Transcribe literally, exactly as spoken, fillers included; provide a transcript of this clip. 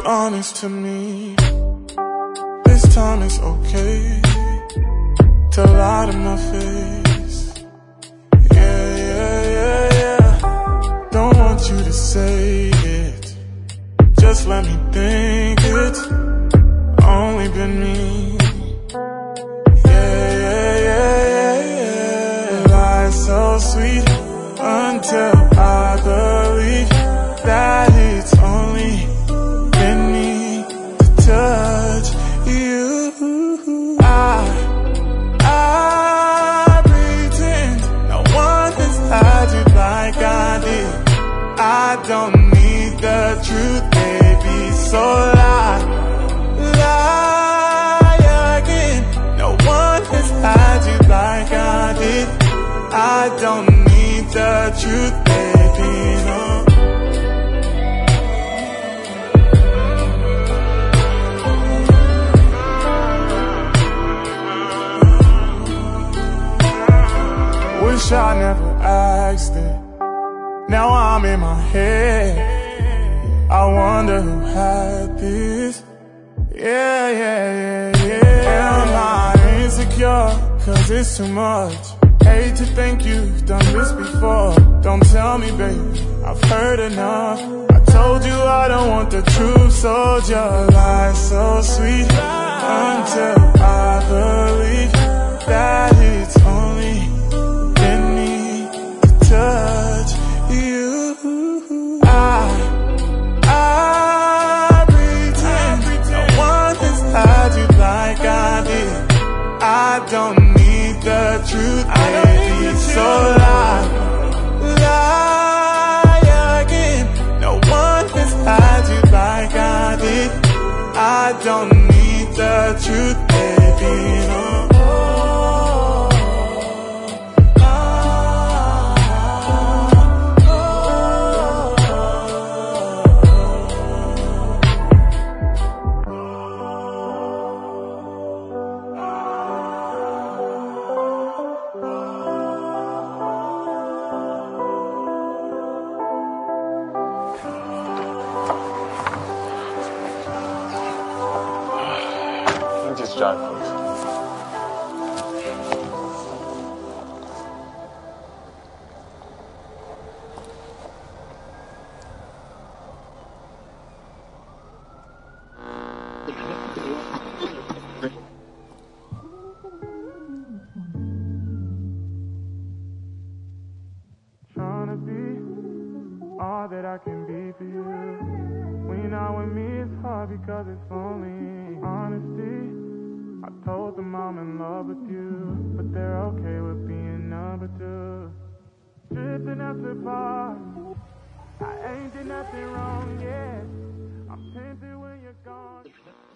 honest to me. This time it's okay to lie to my face. Yeah, yeah, yeah, yeah. Don't want you to say it, just let me think it's only been me. Yeah, yeah, yeah, yeah, yeah. Life's so sweet until I believe that it's only been me to touch you. I, I pretend no one has had you like I did. I don't need the truth, baby, so lie, lie again. No one has had you like I did. I don't need the truth, baby, no. Wish I never asked it. Now I'm in my head. I wonder who had this. Yeah, yeah, yeah, yeah. Am I insecure? Cause it's too much. Hate to think you've done this before. Don't tell me, baby, I've heard enough. I told you I don't want the truth, so just lie so sweet until I believe that it's only been me to touch you. I, I pretend no one has had you like I did. I don't need the truth, baby, so lie, lie again. No one has had you like I did. I don't need the truth, baby, no. Just drive, please. Tryna be all that I can be for you. When you're not with me, it's hard because it's only honesty. I told them I'm in love with you, but they're okay with being number two. Drifting us apart, I ain't did nothing wrong yet. I'm tempted when you're gone.